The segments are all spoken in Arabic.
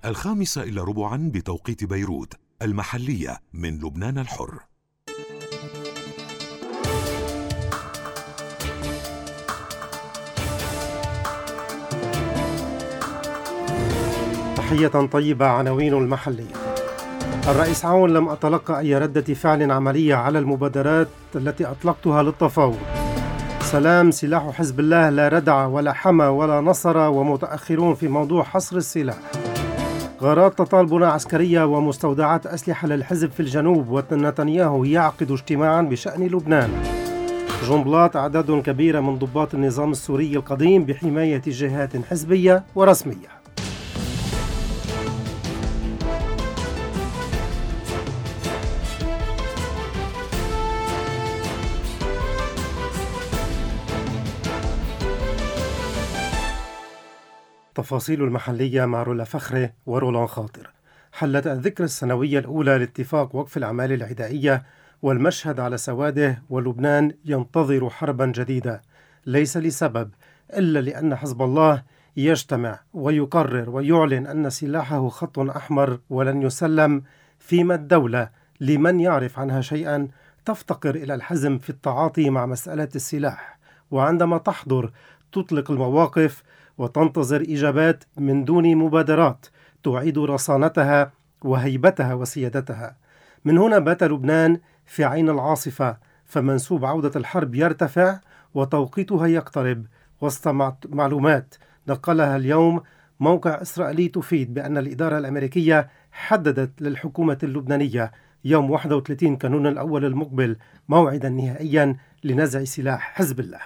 5:15 بتوقيت بيروت المحلية من لبنان الحر. تحية طيبة. عناوين المحلية. الرئيس عون: لم أتلقى أي ردة فعل عملية على المبادرات التي أطلقتها للتفاوض. سلام: سلاح حزب الله لا ردع ولا حمى ولا نصر ومتأخرون في موضوع حصر السلاح. غارات تطالبنا عسكرية ومستودعات أسلحة للحزب في الجنوب، ونتنياهو يعقد اجتماعا بشأن لبنان. جنبلاط: أعداد كبيرة من ضباط النظام السوري القديم بحماية جهات حزبية ورسمية. تفاصيل المحلية مع رولا فخري ورولان خاطر. حلت الذكرى السنوية الأولى لاتفاق وقف الأعمال العدائية والمشهد على سواده، ولبنان ينتظر حربا جديدة، ليس لسبب إلا لأن حزب الله يجتمع ويقرر ويعلن أن سلاحه خط أحمر ولن يسلم، فيما الدولة لمن يعرف عنها شيئا تفتقر إلى الحزم في التعاطي مع مسألة السلاح، وعندما تحضر تطلق المواقف وتنتظر إجابات من دون مبادرات تعيد رصانتها وهيبتها وسيادتها. من هنا بات لبنان في عين العاصفة، فمنسوب عودة الحرب يرتفع وتوقيتها يقترب، وسط معلومات نقلها اليوم موقع إسرائيلي تفيد بأن الإدارة الأمريكية حددت للحكومة اللبنانية يوم 31 كانون الأول المقبل موعدا نهائيا لنزع سلاح حزب الله.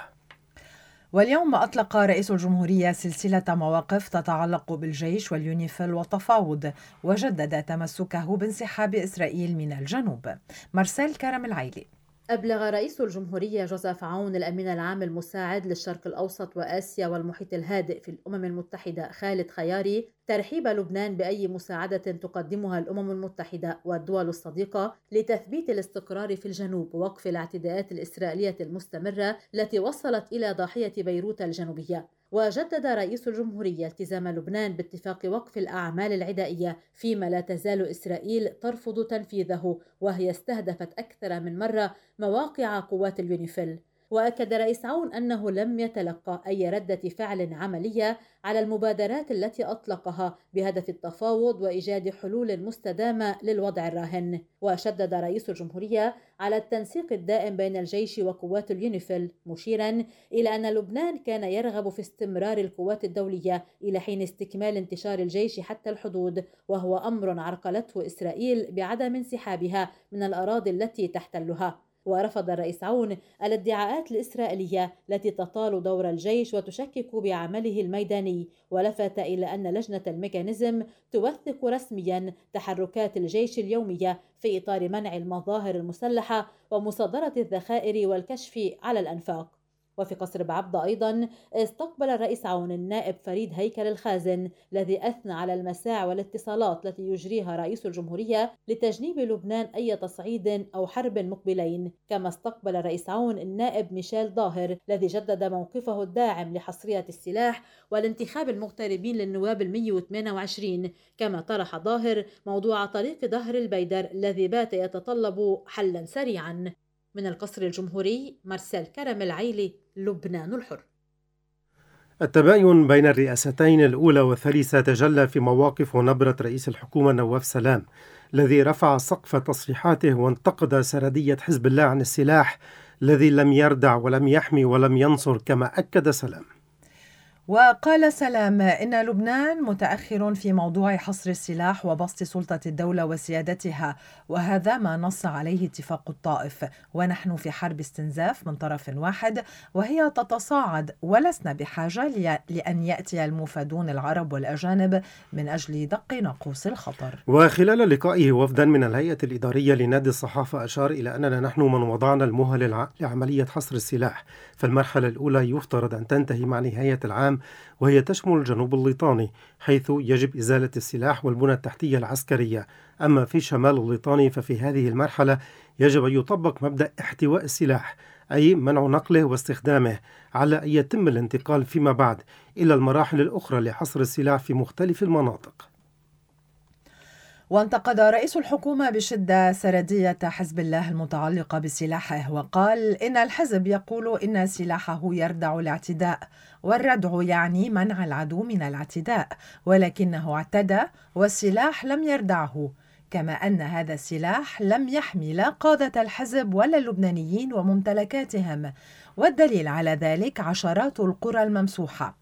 واليوم أطلق رئيس الجمهورية سلسلة مواقف تتعلق بالجيش واليونيفيل والتفاوض، وجدد تمسكه بانسحاب إسرائيل من الجنوب. مارسيل كرم العيلي. أبلغ رئيس الجمهورية جوزيف عون الأمين العام المساعد للشرق الأوسط وآسيا والمحيط الهادئ في الأمم المتحدة خالد خياري ترحيب لبنان بأي مساعدة تقدمها الأمم المتحدة والدول الصديقة لتثبيت الاستقرار في الجنوب ووقف الاعتداءات الإسرائيلية المستمرة التي وصلت إلى ضاحية بيروت الجنوبية. وجدد رئيس الجمهورية التزام لبنان باتفاق وقف الأعمال العدائية، فيما لا تزال إسرائيل ترفض تنفيذه، وهي استهدفت أكثر من مرة مواقع قوات اليونيفيل. وأكد رئيس عون أنه لم يتلقى أي ردة فعل عملية على المبادرات التي أطلقها بهدف التفاوض وإيجاد حلول مستدامة للوضع الراهن. وشدد رئيس الجمهورية على التنسيق الدائم بين الجيش وقوات اليونيفيل، مشيرا إلى أن لبنان كان يرغب في استمرار القوات الدولية إلى حين استكمال انتشار الجيش حتى الحدود، وهو أمر عرقلته إسرائيل بعدم انسحابها من الأراضي التي تحتلها. ورفض الرئيس عون الادعاءات الإسرائيلية التي تطال دور الجيش وتشكك بعمله الميداني، ولفت إلى أن لجنة الميكانيزم توثق رسميا تحركات الجيش اليومية في إطار منع المظاهر المسلحة ومصادرة الذخائر والكشف على الأنفاق. وفي قصر بعبدة أيضا استقبل الرئيس عون النائب فريد هيكل الخازن، الذي أثنى على المساع والاتصالات التي يجريها رئيس الجمهورية لتجنيب لبنان أي تصعيد أو حرب مقبلين. كما استقبل الرئيس عون النائب ميشيل ظاهر، الذي جدد موقفه الداعم لحصرية السلاح والانتخاب المغتربين للنواب 128. كما طرح ظاهر موضوع طريق ظهر البيدر الذي بات يتطلب حلا سريعا. من القصر الجمهوري، مارسيل كرم العيلي، لبنان الحر. التباين بين الرئاستين الأولى والثالثة تجلى في مواقف ونبرة رئيس الحكومة نواف سلام، الذي رفع سقف تصريحاته وانتقد سردية حزب الله عن السلاح الذي لم يردع ولم يحمي ولم ينصر. كما أكد سلام. وقال سلام إن لبنان متأخر في موضوع حصر السلاح وبسط سلطة الدولة وسيادتها، وهذا ما نص عليه اتفاق الطائف، ونحن في حرب استنزاف من طرف واحد وهي تتصاعد، ولسنا بحاجة لأن يأتي المفادون العرب والأجانب من أجل دق ناقوس الخطر. وخلال لقائه وفدا من الهيئة الإدارية لنادي الصحافة أشار إلى أننا نحن من وضعنا المهل لعملية حصر السلاح، فالمرحلة الأولى يفترض أن تنتهي مع نهاية العام، وهي تشمل الجنوب الليطاني حيث يجب إزالة السلاح والبنى التحتية العسكرية. أما في شمال الليطاني ففي هذه المرحلة يجب أن يطبق مبدأ احتواء السلاح، أي منع نقله واستخدامه، على أن يتم الانتقال فيما بعد إلى المراحل الأخرى لحصر السلاح في مختلف المناطق. وانتقد رئيس الحكومة بشدة سردية حزب الله المتعلقة بسلاحه، وقال إن الحزب يقول إن سلاحه يردع الاعتداء، والردع يعني منع العدو من الاعتداء، ولكنه اعتدى والسلاح لم يردعه، كما أن هذا السلاح لم يحمي لا قادة الحزب ولا اللبنانيين وممتلكاتهم، والدليل على ذلك عشرات القرى الممسوحة.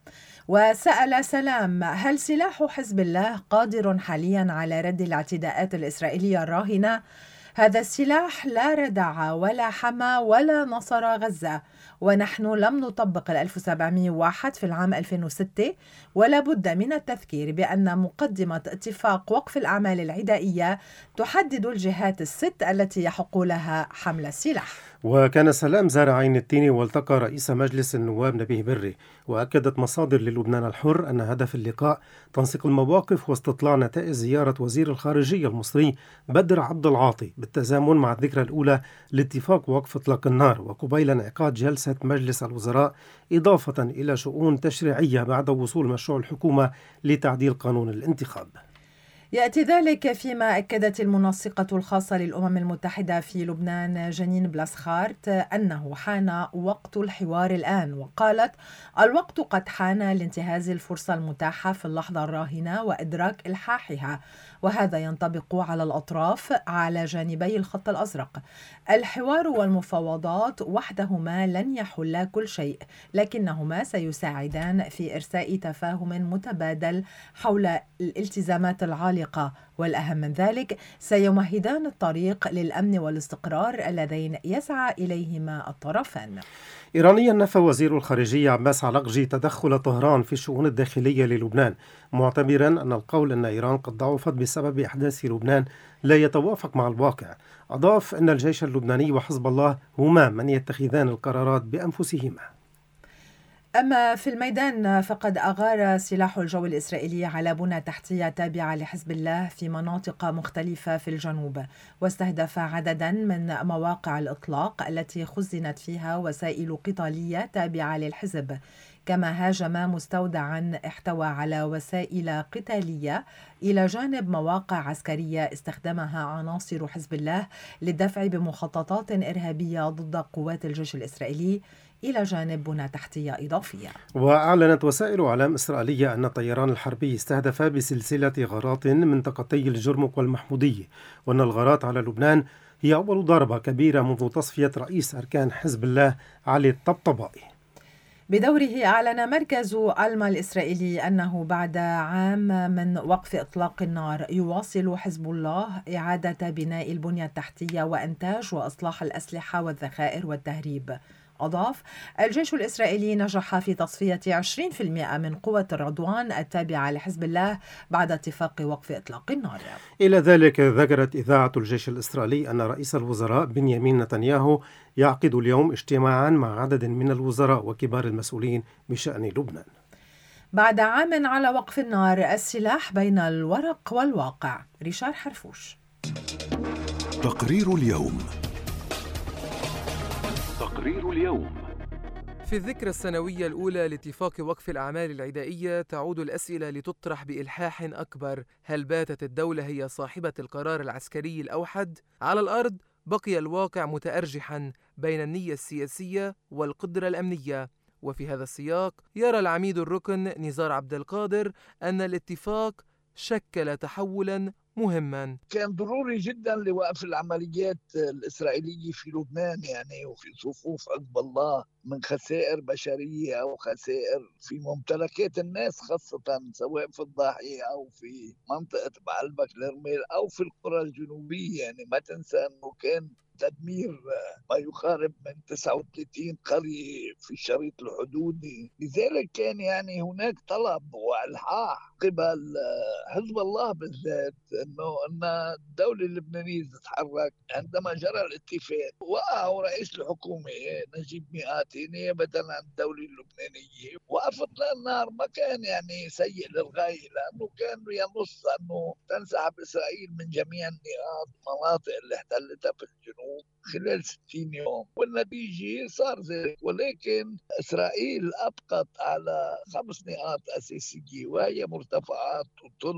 وسأل سلام: هل سلاح حزب الله قادر حاليا على رد الاعتداءات الإسرائيلية الراهنة؟ هذا السلاح لا ردع ولا حمى ولا نصر غزة، ونحن لم نطبق 1701 في العام 2006، ولا بد من التذكير بأن مقدمة اتفاق وقف الأعمال العدائية تحدد الجهات الست التي يحق لها حمل السلاح. وكان سلام زار عين التين والتقى رئيس مجلس النواب نبيه بري، وأكدت مصادر للبنان الحر أن هدف اللقاء تنسيق المواقف واستطلاع نتائج زيارة وزير الخارجية المصري بدر عبد العاطي بالتزامن مع الذكرى الأولى لاتفاق وقف إطلاق النار، وقبيل انعقاد جلسة مجلس الوزراء، إضافة إلى شؤون تشريعية بعد وصول مشروع الحكومة لتعديل قانون الانتخاب. يأتي ذلك فيما أكدت المنسقة الخاصة للأمم المتحدة في لبنان جنين بلاسخارت أنه حان وقت الحوار الآن، وقالت: الوقت قد حان لانتهاز الفرصة المتاحة في اللحظة الراهنة وإدراك إلحاحها، وهذا ينطبق على الأطراف على جانبي الخط الأزرق. الحوار والمفاوضات وحدهما لن يحلا كل شيء، لكنهما سيساعدان في إرساء تفاهم متبادل حول الالتزامات العالية، والأهم من ذلك سيمهدان الطريق للأمن والاستقرار اللذين يسعى إليهما الطرفان. إيرانيا نفى وزير الخارجية عباس علقجي تدخل طهران في الشؤون الداخلية للبنان، معتبرا أن القول أن إيران قد ضعفت بسبب أحداث في لبنان لا يتوافق مع الواقع. أضاف أن الجيش اللبناني وحزب الله هما من يتخذان القرارات بأنفسهما. أما في الميدان فقد أغار سلاح الجو الإسرائيلي على بنى تحتية تابعة لحزب الله في مناطق مختلفة في الجنوب، واستهدف عددا من مواقع الإطلاق التي خزنت فيها وسائل قتالية تابعة للحزب، كما هاجم مستودعا احتوى على وسائل قتالية إلى جانب مواقع عسكرية استخدمها عناصر حزب الله للدفع بمخططات إرهابية ضد قوات الجيش الإسرائيلي، إلى جانب بنى تحتية إضافية. وأعلنت وسائل إعلام إسرائيلية أن الطيران الحربي استهدف بسلسلة غارات منطقتي الجرمق والمحمودية، وأن الغارات على لبنان هي أول ضربة كبيرة منذ تصفية رئيس أركان حزب الله علي الطبطبائي. بدوره أعلن مركز ألما الإسرائيلي أنه بعد عام من وقف إطلاق النار يواصل حزب الله إعادة بناء البنية التحتية وإنتاج وإصلاح الأسلحة والذخائر والتهريب. أضاف: الجيش الإسرائيلي نجح في تصفية 20% من قوة الرضوان التابعة لحزب الله بعد اتفاق وقف إطلاق النار. إلى ذلك ذكرت إذاعة الجيش الإسرائيلي أن رئيس الوزراء بنيامين نتنياهو يعقد اليوم اجتماعا مع عدد من الوزراء وكبار المسؤولين بشأن لبنان. بعد عام على وقف النار، السلاح بين الورق والواقع. ريشار حرفوش. تقرير اليوم. تقرير اليوم. في الذكرى السنوية الأولى لاتفاق وقف الأعمال العدائية تعود الأسئلة لتطرح بإلحاح أكبر: هل باتت الدولة هي صاحبة القرار العسكري الأوحد؟ على الأرض بقي الواقع متأرجحا بين النية السياسية والقدرة الأمنية، وفي هذا السياق يرى العميد الركن نزار عبد القادر أن الاتفاق شكل تحولا مهما. كان ضروري جدا لوقف العمليات الإسرائيلية في لبنان، يعني وفي صفوف حزب الله، من خسائر بشرية أو خسائر في ممتلكات الناس، خاصة سواء في الضاحية أو في منطقة بعلبك الرميل أو في القرى الجنوبية. يعني ما تنسى أنه كان تدمير ما يقارب من 39 قرية في الشريط الحدودي. لذلك كان يعني هناك طلب وإلحاح قبل حزب الله بالذات أن الدولة اللبنانية تتحرك. عندما جرى الاتفاق وقعوا رئيس الحكومة نجيب مئاتي نيابة عن الدولة اللبنانية، وقف إطلاق النار ما كان يعني سيء للغاية، لأنه كان ينص أنه تنسحب إسرائيل من جميع المناطق اللي احتلتها في الجنوب خلال 60 يوم، والنتيجة صار ذلك. ولكن إسرائيل أبقت على 5 نقاط أساسية، وهي مرتفعات وطل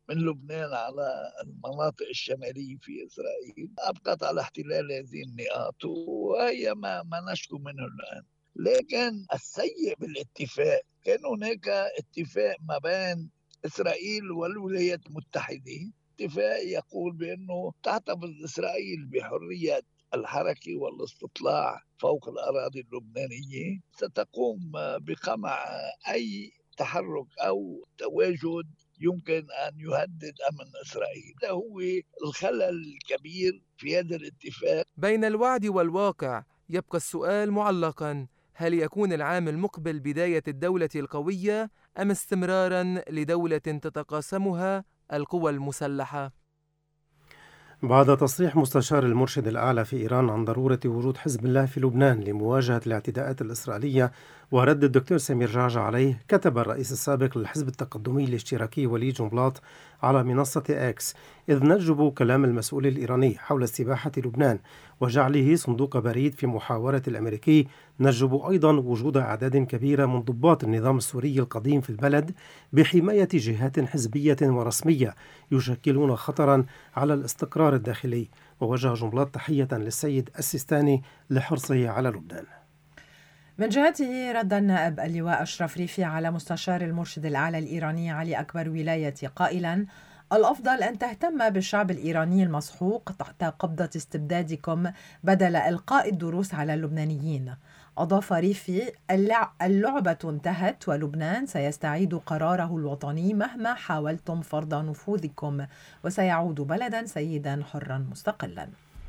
من لبنان على المناطق الشمالية في إسرائيل أبقت على احتلال هذه النقاط، وهي ما نشكو منه الآن. لكن السيء بالاتفاق كان هناك اتفاق ما بين إسرائيل والولايات المتحدة، اتفاق يقول بأنه تحتفظ إسرائيل بحرية الحركة والاستطلاع فوق الأراضي اللبنانية، ستقوم بقمع أي تحرك أو تواجد يمكن أن يهدد أمن إسرائيل. ده هو الخلل الكبير في هذا الاتفاق. بين الوعد والواقع يبقى السؤال معلقاً: هل يكون العام المقبل بداية الدولة القوية أم استمراراً لدولة تتقاسمها القوى المسلحة؟ بعد تصريح مستشار المرشد الأعلى في إيران عن ضرورة وجود حزب الله في لبنان لمواجهة الاعتداءات الإسرائيلية ورد الدكتور سمير جعجع عليه، كتب الرئيس السابق للحزب التقدمي الاشتراكي وليد جنبلاط على منصة إكس: إذ نجب كلام المسؤول الإيراني حول استباحة لبنان وجعله صندوق بريد في محاورة الأمريكي، نجب أيضا وجود أعداد كبيرة من ضباط النظام السوري القديم في البلد بحماية جهات حزبية ورسمية يشكلون خطرا على الاستقرار الداخلي. ووجه جنبلاط تحية للسيد السيستاني لحرصه على لبنان. من جهته رد النائب اللواء أشرف ريفي على مستشار المرشد الأعلى الإيراني علي أكبر ولاية قائلا: الأفضل أن تهتم بالشعب الإيراني المسحوق تحت قبضة استبدادكم بدل إلقاء الدروس على اللبنانيين. أضاف ريفي: اللعبة انتهت ولبنان سيستعيد قراره الوطني مهما حاولتم فرض نفوذكم، وسيعود بلدا سيدا حرا مستقلا.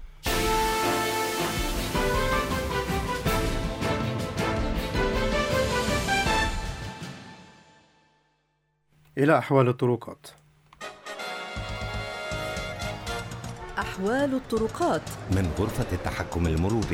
إلى أحوال الطرقات. أحوال الطرقات من غرفة التحكم المروري.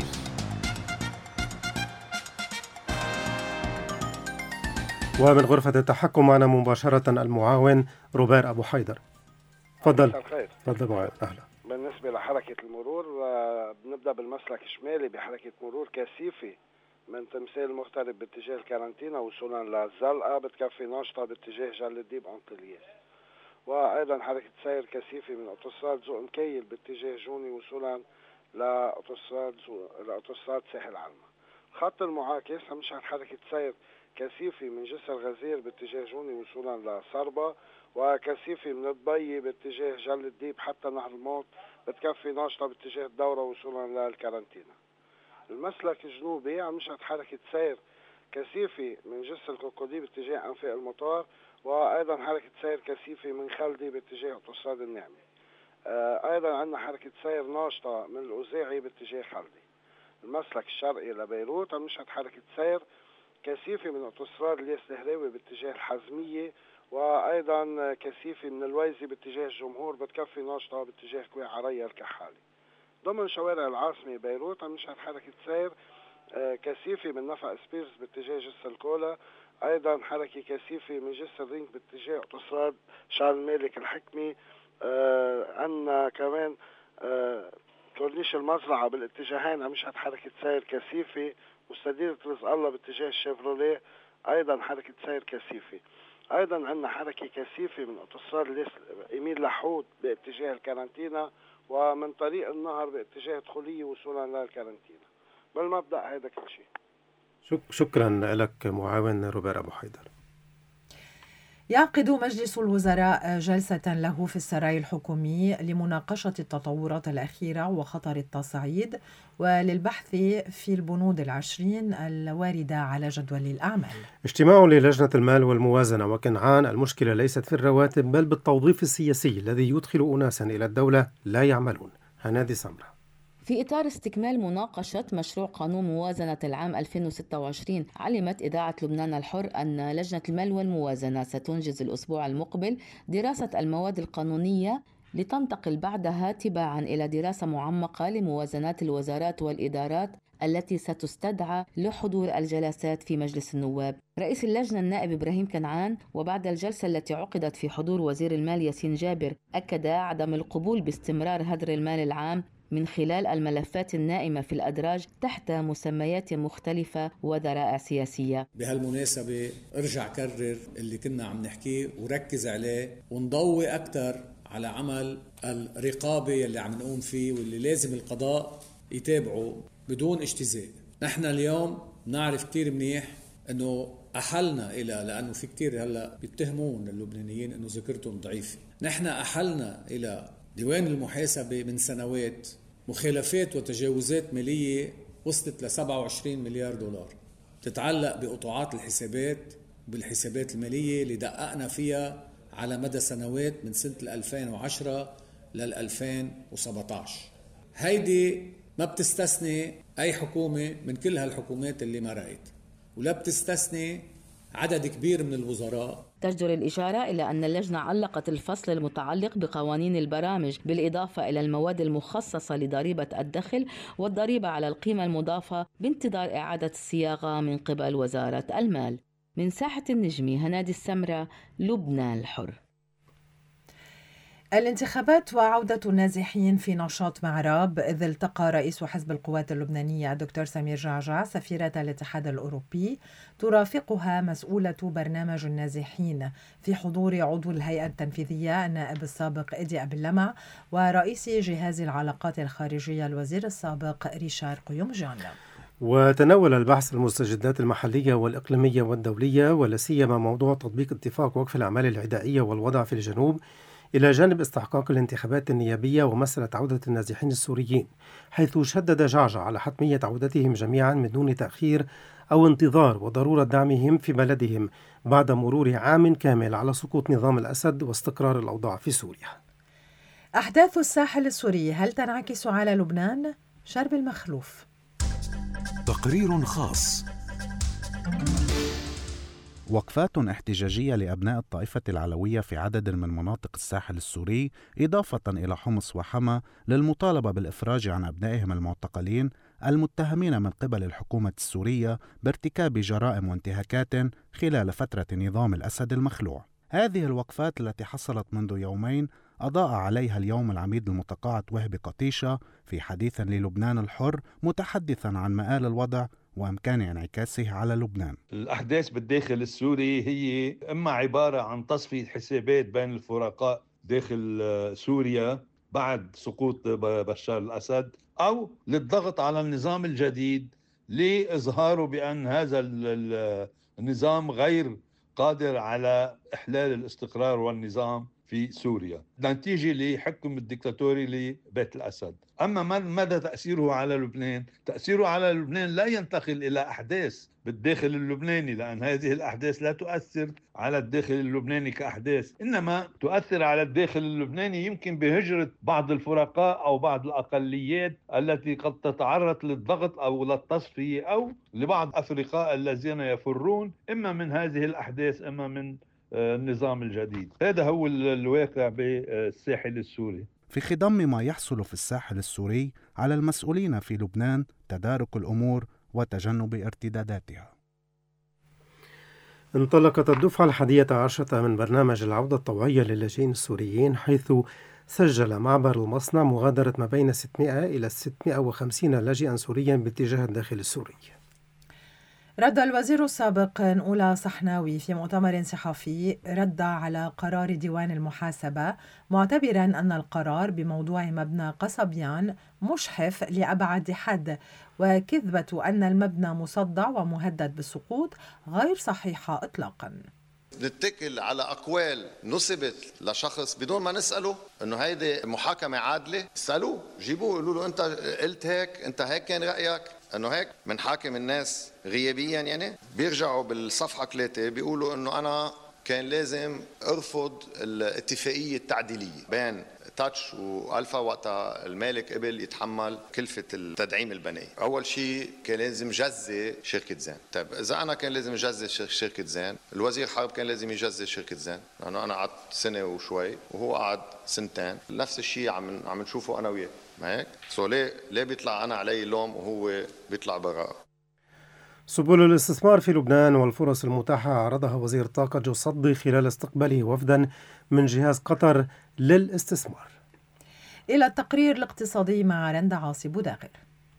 ومن غرفة التحكم معنا مباشرة المعاون روبير أبو حيدر. تفضل. تفضل معاون. أهلا. بالنسبة لحركة المرور بنبدأ بالمسلك الشمالي بحركة مرور كثيفة من تمثال مغترب باتجاه الكارنتينا وصولا للزلقة، بتكفي ناشطة باتجاه جل الديب أنطلياس. وأيضا حركة سير كثيفة من أوتوستراد ذوق مكيل باتجاه جوني وصولا لأوتوستراد ساحل علمة. خط المعاكس مشهد حركة سير كثيفة من جسر غزير باتجاه جوني وصولا لصربة، وكثيفة من الضي باتجاه جل الديب حتى نهر الموت، بتكفي ناشطة باتجاه الدورة وصولا للكارنتينا. المسلك الجنوبي عم نشهد حركة سير كثيفة من جسر الكوكودي باتجاه أنفاق المطار، وأيضا حركة سير كثيفة من خلدي باتجاه أوتوستراد النعمة. أيضا عندنا حركة سير ناشطة من الأوزاعي باتجاه خلدي. المسلك الشرقي لبيروت عم نشهد حركة سير كثيفة من أوتوستراد الياس الهراوي باتجاه الحزمية، وأيضا كثيفة من الويزي باتجاه الجمهور، بتكفي ناشطة باتجاه كوي عريا الكحالي. ضمن شوارع العاصمة بيروت عم نشهد حركة سير كثيفة من نفق سبيرز باتجاه جسر الكولا، أيضا حركة كثيفة من جسر رينج باتجاه أوتوستراد شارل المالك الحكمي. عندنا كمان كورنيش المزرعة بالاتجاهين عم نشهد حركة سير كثيفة، مستديرة رزق الله باتجاه الشيفروليه أيضا حركة سير كثيفة. أيضا عندنا حركة كثيفة من أوتوستراد إيميل لحود باتجاه الكارنتينا، ومن طريق النهر باتجاه دخولية وصولا للكارنتينا. بالمبدأ هذا كل شيء. شكرا لك معاون روبير أبو حيدر. يعقد مجلس الوزراء جلسة له في السراي الحكومي لمناقشة التطورات الأخيرة وخطر التصعيد وللبحث في البنود العشرين الواردة على جدول الأعمال. اجتماع للجنة المال والموازنة وكنعان المشكلة ليست في الرواتب بل بالتوظيف السياسي الذي يدخل أناسا إلى الدولة لا يعملون. هنادي سمرة. في إطار استكمال مناقشة مشروع قانون موازنة العام 2026، علمت إذاعة لبنان الحر أن لجنة المال والموازنة ستنجز الأسبوع المقبل دراسة المواد القانونية لتنتقل بعدها تباعا إلى دراسة معمقة لموازنات الوزارات والإدارات التي ستستدعى لحضور الجلسات في مجلس النواب. رئيس اللجنة النائب إبراهيم كنعان وبعد الجلسة التي عقدت في حضور وزير المال ياسين جابر أكد عدم القبول باستمرار هدر المال العام من خلال الملفات النائمة في الأدراج تحت مسميات مختلفة وذرائع سياسية. بهالمناسبة ارجع كرر اللي كنا عم نحكيه وركز عليه ونضوي أكتر على عمل الرقابة اللي عم نقوم فيه واللي لازم القضاء يتابعه بدون اجتزاء. نحن اليوم نعرف كتير منيح أنه أحلنا لأنه في كتير هلأ بيتهمون اللبنانيين أنه ذاكرتهم ضعيفة. نحن أحلنا إلى ديوان المحاسبة من سنوات مخالفات وتجاوزات مالية وصلت ل 27 مليار دولار تتعلق بقطاعات الحسابات بالحسابات المالية اللي دققنا فيها على مدى سنوات من سنة 2010 لل 2017. هيدي ما بتستثني أي حكومة من كل هالحكومات اللي مرقت، ولا بتستثني عدد كبير من الوزراء. تجدر الإشارة إلى أن اللجنة علقت الفصل المتعلق بقوانين البرامج بالإضافة إلى المواد المخصصة لضريبة الدخل والضريبة على القيمة المضافة بانتظار إعادة الصياغة من قبل وزارة المال. من ساحة النجمي هنادي السمرة، لبنان الحر. الانتخابات وعودة النازحين في نشاط معراب، إذ التقى رئيس حزب القوات اللبنانية الدكتور سمير جعجع سفيرة الاتحاد الأوروبي ترافقها مسؤولة برنامج النازحين في حضور عضو الهيئة التنفيذية النائب السابق إدي أبي اللمع ورئيس جهاز العلاقات الخارجية الوزير السابق ريشار قيومجان. وتناول البحث المستجدات المحلية والإقليمية والدولية ولا سيما موضوع تطبيق اتفاق وقف الأعمال العدائية والوضع في الجنوب إلى جانب استحقاق الانتخابات النيابية ومسألة عودة النازحين السوريين، حيث شدد جعجع على حتمية عودتهم جميعا من دون تأخير أو انتظار وضرورة دعمهم في بلدهم بعد مرور عام كامل على سقوط نظام الأسد واستقرار الأوضاع في سوريا. أحداث الساحل السوري هل تنعكس على لبنان؟ شرب المخلوف. تقرير خاص. وقفات احتجاجية لأبناء الطائفة العلوية في عدد من مناطق الساحل السوري إضافة إلى حمص وحما للمطالبة بالإفراج عن أبنائهم المعتقلين المتهمين من قبل الحكومة السورية بارتكاب جرائم وانتهاكات خلال فترة نظام الأسد المخلوع. هذه الوقفات التي حصلت منذ يومين أضاء عليها اليوم العميد المتقاعد وهبي قطيشة في حديث للبنان الحر متحدثا عن مآل الوضع وإمكان انعكاسه على لبنان. الأحداث بالداخل السوري هي إما عبارة عن تصفية حسابات بين الفرقاء داخل سوريا بعد سقوط بشار الأسد، أو للضغط على النظام الجديد لإظهاره بأن هذا النظام غير قادر على إحلال الاستقرار والنظام في سوريا نتيجة لحكم الدكتاتوري لبيت الأسد. أما مدى تأثيره على لبنان؟ تأثيره على لبنان لا ينتقل إلى أحداث بالداخل اللبناني، لأن هذه الأحداث لا تؤثر على الداخل اللبناني كأحداث، إنما تؤثر على الداخل اللبناني يمكن بهجرة بعض الفرقاء أو بعض الأقليات التي قد تتعرض للضغط أو للتصفية، أو لبعض أفرقاء الذين يفرون إما من هذه الأحداث إما من النظام الجديد. هذا هو الواقع بالساحل السوري. في خضم ما يحصل في الساحل السوري على المسؤولين في لبنان تدارك الأمور وتجنب ارتداداتها. انطلقت الدفعة 11 من برنامج العودة الطوعية للاجئين السوريين، حيث سجل معبر المصنع مغادرة ما بين 600 إلى 650 لاجئا سوريا باتجاه الداخل السوري. رد الوزير السابق نقولة صحناوي في مؤتمر صحفي رد على قرار ديوان المحاسبة، معتبرا أن القرار بموضوع مبنى قصبيان مشحف لأبعد حد، وكذبة أن المبنى مصدع ومهدد بالسقوط غير صحيحة إطلاقا. نتكل على أقوال نسبت لشخص بدون ما نسأله إنه هيدي محاكمة عادلة. اسألوه، جيبوه، قولوا له أنت قلت هيك، أنت هيك كان رأيك إنه هيك. من حاكم الناس غيابيا يعني بيرجعوا بالصفحة 3 بيقولوا إنه أنا كان لازم أرفض الاتفاقية التعديلية بين تاتش والفا وقتها المالك قبل يتحمل كلفة التدعيم البنائي. أول شيء كان لازم جزي شركة زين. طيب إذا أنا كان لازم جزي شركة زين، الوزير حرب كان لازم يجزي شركة زين، لأنه أنا قعدت سنة وشوي وهو قعد سنتين. نفس الشيء عم نشوفه أنا وياه، ما هيك؟ ليه بيطلع أنا علي لوم وهو بيطلع براءة؟ سبل الاستثمار في لبنان والفرص المتاحة عرضها وزير الطاقة جو صدي خلال استقباله وفدا من جهاز قطر للاستثمار. إلى التقرير الاقتصادي مع رندا عاصي بوداغر.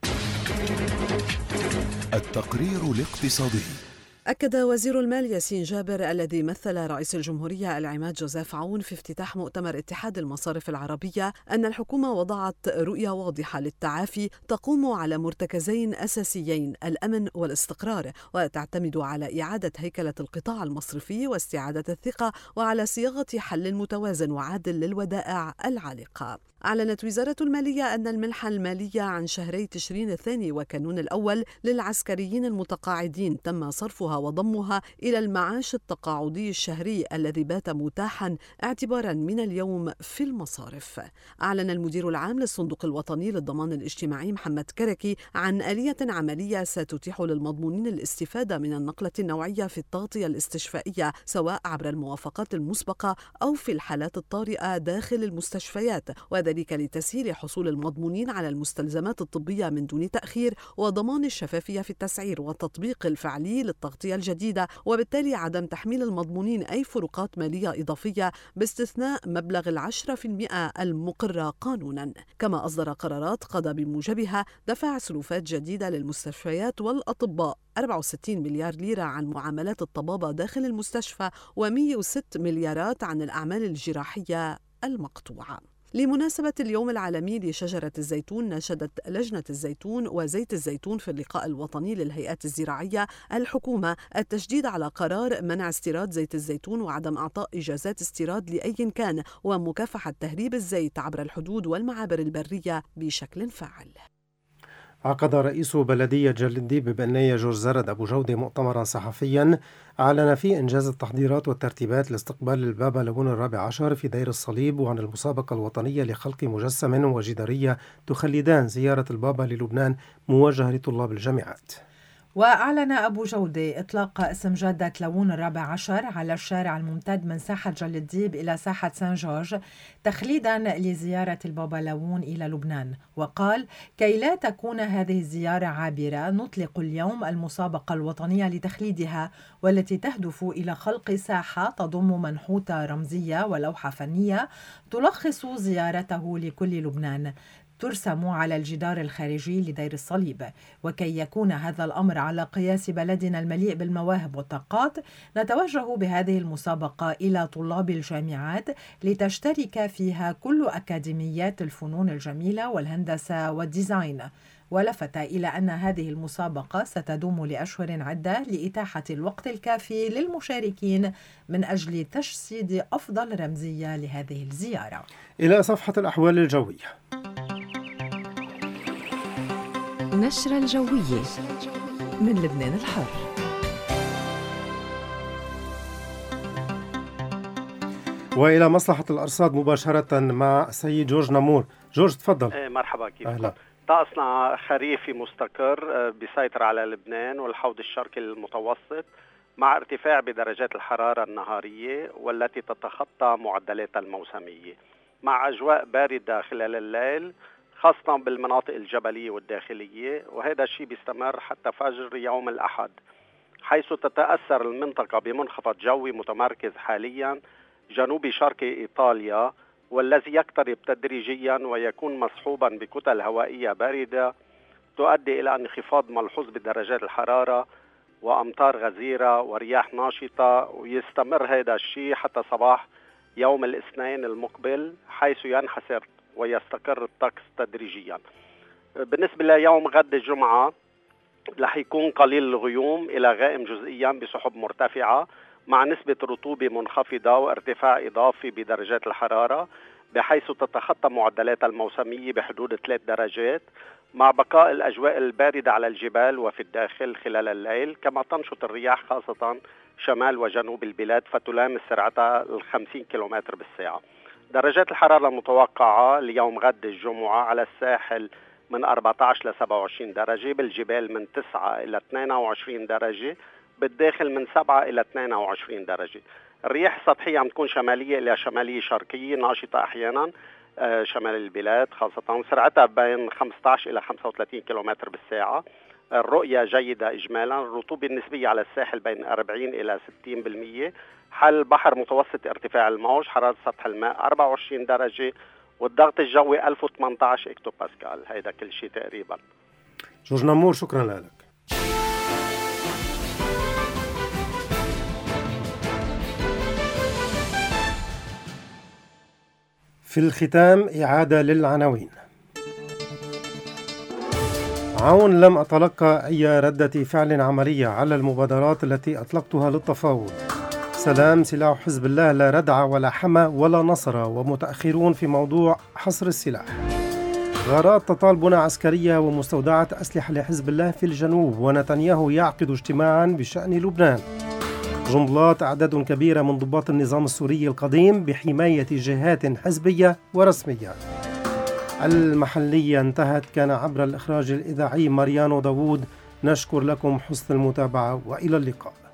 التقرير الاقتصادي. أكد وزير المال ياسين جابر الذي مثل رئيس الجمهورية العماد جوزيف عون في افتتاح مؤتمر اتحاد المصارف العربية أن الحكومة وضعت رؤية واضحة للتعافي تقوم على مرتكزين أساسيين: الأمن والاستقرار، وتعتمد على إعادة هيكلة القطاع المصرفي واستعادة الثقة وعلى صياغة حل متوازن وعادل للودائع العالقة. أعلنت وزارة المالية أن المنحة المالية عن شهري تشرين الثاني وكانون الأول للعسكريين المتقاعدين تم صرفها وضمها إلى المعاش التقاعدي الشهري الذي بات متاحا اعتبارا من اليوم في المصارف. أعلن المدير العام للصندوق الوطني للضمان الاجتماعي محمد كركي عن آلية عملية ستتيح للمضمونين الاستفادة من النقلة النوعية في التغطية الاستشفائية سواء عبر الموافقات المسبقة أو في الحالات الطارئة داخل المستشفيات، وذلك لتسهيل حصول المضمونين على المستلزمات الطبية من دون تأخير وضمان الشفافية في التسعير والتطبيق الفعلي للتغطية الجديدة، وبالتالي عدم تحميل المضمونين أي فروقات مالية إضافية باستثناء مبلغ 10% المقرة قانونا. كما أصدر قرارات قضى بموجبها دفع سلوفات جديدة للمستشفيات والأطباء 64 مليار ليرة عن معاملات الطبابة داخل المستشفى و106 مليارات عن الأعمال الجراحية المقطوعة. لمناسبة اليوم العالمي لشجرة الزيتون، ناشدت لجنة الزيتون وزيت الزيتون في اللقاء الوطني للهيئات الزراعية الحكومة التشديد على قرار منع استيراد زيت الزيتون وعدم إعطاء إجازات استيراد لأي كان، ومكافحة تهريب الزيت عبر الحدود والمعابر البرية بشكل فعال. عقد رئيس بلدية جلنديب ببنية جورج زرد أبو جودة مؤتمرا صحفيا أعلن فيه إنجاز التحضيرات والترتيبات لاستقبال البابا لون الرابع عشر في دير الصليب، وعن المسابقة الوطنية لخلق مجسم وجدارية تخلدان زيارة البابا للبنان موجهة لطلاب الجامعات. وأعلن أبو جودة إطلاق اسم جادة لون الرابع عشر على الشارع الممتد من ساحة جلنديب إلى ساحة سان جورج تخليدا لزيارة البابا لون إلى لبنان، وقال: كي لا تكون هذه الزيارة عابرة نطلق اليوم المسابقة الوطنية لتخليدها، والتي تهدف إلى خلق ساحة تضم منحوتة رمزية ولوحة فنية تلخص زيارته لكل لبنان ترسم على الجدار الخارجي لدير الصليب. وكي يكون هذا الأمر على قياس بلدنا المليء بالمواهب والطاقات، نتوجه بهذه المسابقة إلى طلاب الجامعات لتشترك فيها كل أكاديميات الفنون الجميلة والهندسة والديزاين. ولفت إلى أن هذه المسابقة ستدوم لأشهر عدة لإتاحة الوقت الكافي للمشاركين من أجل تجسيد أفضل رمزية لهذه الزيارة. إلى صفحة الأحوال الجوية. نشرة الجوية من لبنان الحر. وإلى مصلحة الأرصاد مباشرة مع السيد جورج نمور. جورج تفضل. مرحبا، كيف أهلا. طقسنا خريفي مستقر بيسيطر على لبنان والحوض الشرقي المتوسط، مع ارتفاع بدرجات الحرارة النهارية والتي تتخطى معدلاتها الموسمية، مع أجواء باردة خلال الليل خاصة بالمناطق الجبلية والداخلية، وهذا الشيء بيستمر حتى فجر يوم الأحد، حيث تتأثر المنطقة بمنخفض جوي متمركز حاليا جنوبي شرقي إيطاليا، والذي يقترب تدريجيا ويكون مصحوبا بكتل هوائية باردة تؤدي إلى انخفاض ملحوظ بدرجات الحرارة وأمطار غزيرة ورياح ناشطة، ويستمر هذا الشيء حتى صباح يوم الاثنين المقبل، حيث ينحسر ويستقر الطقس تدريجيا. بالنسبة ليوم غد الجمعة رح يكون قليل الغيوم إلى غائم جزئيا بسحب مرتفعة مع نسبة رطوبة منخفضة وارتفاع إضافي بدرجات الحرارة، بحيث تتخطى معدلاتها الموسمية بحدود 3 درجات، مع بقاء الأجواء الباردة على الجبال وفي الداخل خلال الليل، كما تنشط الرياح خاصة شمال وجنوب البلاد فتلامس سرعتها 50 كيلومتر بالساعة. درجات الحرارة المتوقعة ليوم غد الجمعة على الساحل من 14 ل 27 درجة، بالجبال من 9 إلى 22 درجة، بالداخل من 7 إلى 22 درجة. الرياح السطحية عم تكون شمالية إلى شمالية شرقية ناشطة أحيانا شمال البلاد، خاصة سرعتها بين 15 إلى 35 كيلومتر بالساعة. الرؤية جيدة إجمالا. الرطوبة النسبية على الساحل بين 40 إلى 60%. حال البحر متوسط ارتفاع الموج. حرارة سطح الماء 24 درجة، والضغط الجوي 1018 اكتو باسكال. هيدا كل شيء تقريبا. جورج نمور، شكرا لك. في الختام إعادة للعناوين. عون: لم أتلقى أي ردة فعل عملية على المبادرات التي أطلقتها للتفاوض. سلام: سلاح حزب الله لا ردع ولا حمى ولا نصر، ومتأخرون في موضوع حصر السلاح. غارات تطالبنا عسكرية ومستودعة أسلحة لحزب الله في الجنوب، ونتنياهو يعقد اجتماعا بشأن لبنان. جملات: أعداد كبيرة من ضباط النظام السوري القديم بحماية جهات حزبية ورسمية. المحلية انتهت. كان عبر الإخراج الإذاعي ماريانو داوود. نشكر لكم حسن المتابعة وإلى اللقاء.